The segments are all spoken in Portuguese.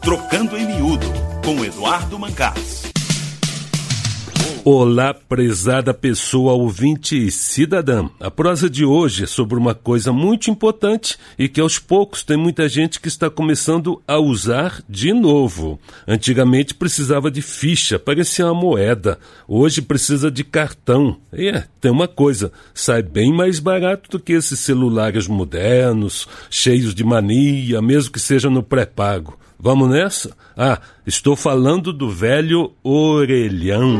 Trocando em Miúdo, com Eduardo Mancás. Olá, prezada pessoa ouvinte e cidadã. A prosa de hoje é sobre uma coisa muito importante e que aos poucos tem muita gente que está começando a usar de novo. Antigamente precisava de ficha, parecia uma moeda. Hoje precisa de cartão. Tem uma coisa, sai bem mais barato do que esses celulares modernos, cheios de mania, mesmo que seja no pré-pago. Vamos nessa? Estou falando do velho orelhão.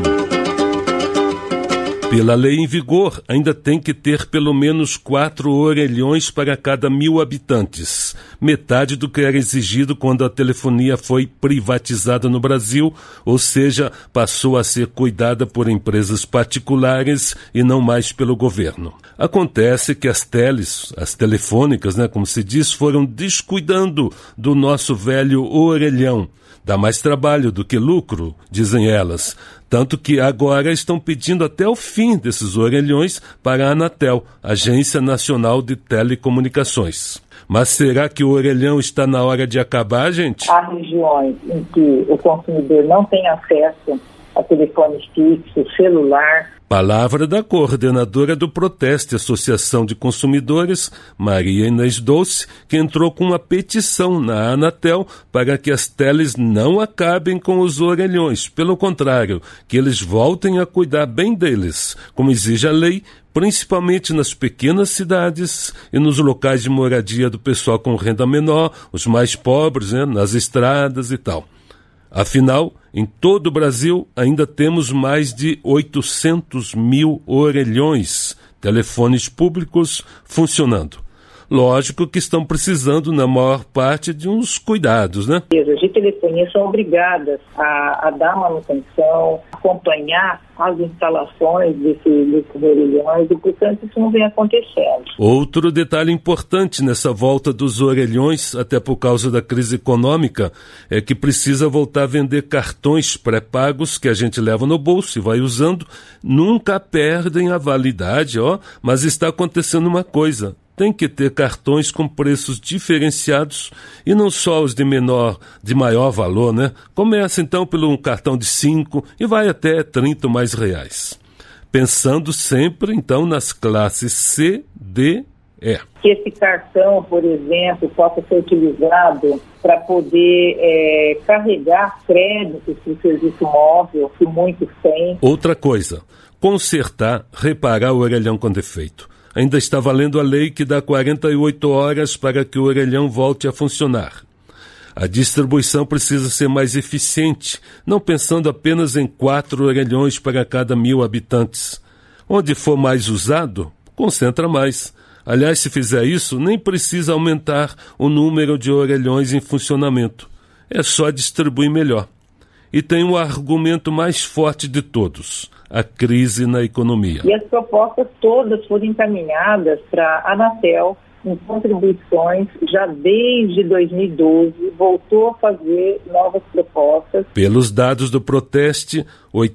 Pela lei em vigor, ainda tem que ter pelo menos 4 orelhões para cada 1.000 habitantes. Metade do que era exigido quando a telefonia foi privatizada no Brasil, ou seja, passou a ser cuidada por empresas particulares e não mais pelo governo. Acontece que as telefônicas, como se diz, foram descuidando do nosso velho orelhão. Dá mais trabalho do que lucro, dizem elas. Tanto que agora estão pedindo até o fim desses orelhões para a Anatel, Agência Nacional de Telecomunicações. Mas será que o orelhão está na hora de acabar, gente? Há regiões em que o consumidor não tem acesso a telefone fixo, celular. Palavra da coordenadora do Proteste, Associação de Consumidores, Maria Inês Dolce, que entrou com uma petição na Anatel para que as teles não acabem com os orelhões. Pelo contrário, que eles voltem a cuidar bem deles, como exige a lei, principalmente nas pequenas cidades e nos locais de moradia do pessoal com renda menor, os mais pobres, nas estradas e tal. Afinal, em todo o Brasil, ainda temos mais de 800 mil orelhões, telefones públicos funcionando. Lógico que estão precisando, na maior parte, de uns cuidados, As empresas de telefonia são obrigadas a dar manutenção, acompanhar as instalações desses orelhões e, portanto, isso não vem acontecendo. Outro detalhe importante nessa volta dos orelhões, até por causa da crise econômica, é que precisa voltar a vender cartões pré-pagos que a gente leva no bolso e vai usando. Nunca perdem a validade, mas está acontecendo uma coisa. Tem que ter cartões com preços diferenciados e não só os de maior valor, Começa então pelo um cartão de 5 e vai até 30 mais reais. Pensando sempre então nas classes C, D, E. Que esse cartão, por exemplo, possa ser utilizado para poder carregar créditos para o serviço móvel, que muitos têm. Outra coisa, consertar, reparar o orelhão com defeito. Ainda está valendo a lei que dá 48 horas para que o orelhão volte a funcionar. A distribuição precisa ser mais eficiente, não pensando apenas em 4 orelhões para cada 1.000 habitantes. Onde for mais usado, concentra mais. Aliás, se fizer isso, nem precisa aumentar o número de orelhões em funcionamento. É só distribuir melhor. E tem um argumento mais forte de todos: a crise na economia. E as propostas todas foram encaminhadas para a Anatel em contribuições já desde 2012, voltou a fazer novas propostas. Pelos dados do Proteste,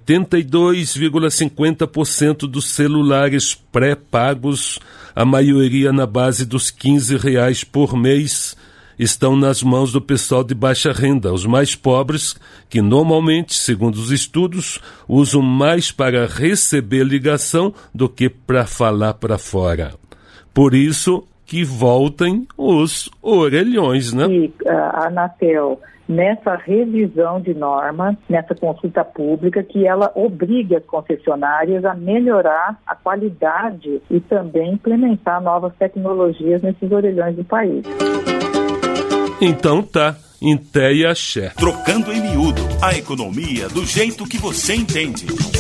82,50% dos celulares pré-pagos, a maioria na base dos R$15 por mês, estão nas mãos do pessoal de baixa renda, os mais pobres, que normalmente, segundo os estudos, usam mais para receber ligação do que para falar para fora. Por isso que voltem os orelhões, E a Anatel, nessa revisão de normas, nessa consulta pública, que ela obriga as concessionárias a melhorar a qualidade e também implementar novas tecnologias nesses orelhões do país. Então tá, em té e axé. Trocando em Miúdo, a economia do jeito que você entende.